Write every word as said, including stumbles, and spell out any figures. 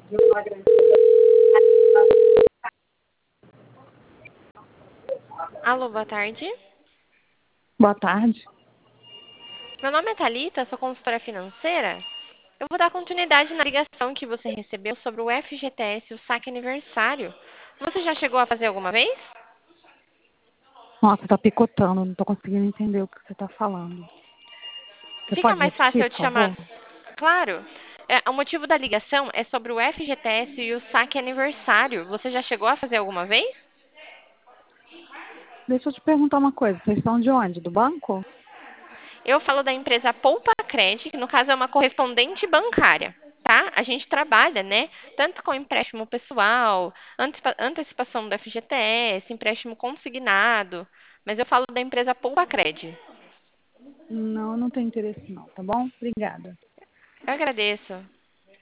Alô, boa tarde. Boa tarde. Meu nome é Thalita, sou consultora financeira. Eu vou dar continuidade na ligação que você recebeu sobre o F G T S e o saque aniversário. Você já chegou a fazer alguma vez? Nossa, tá picotando, não tô conseguindo entender o que você tá falando. Você Fica pode mais fácil repetir, eu por te chamar. favor? Claro. É, o motivo da ligação é sobre o F G T S e o saque aniversário. Você já chegou a fazer alguma vez? Deixa eu te perguntar uma coisa. Vocês são de onde? Do banco? Eu falo da empresa Poupa Cred, que no caso é uma correspondente bancária, tá? A gente trabalha, né, tanto com empréstimo pessoal, antecipa- antecipação do F G T S, empréstimo consignado, mas eu falo da empresa Poupa Cred. Não, não tem interesse não, tá bom? Obrigada. Eu agradeço.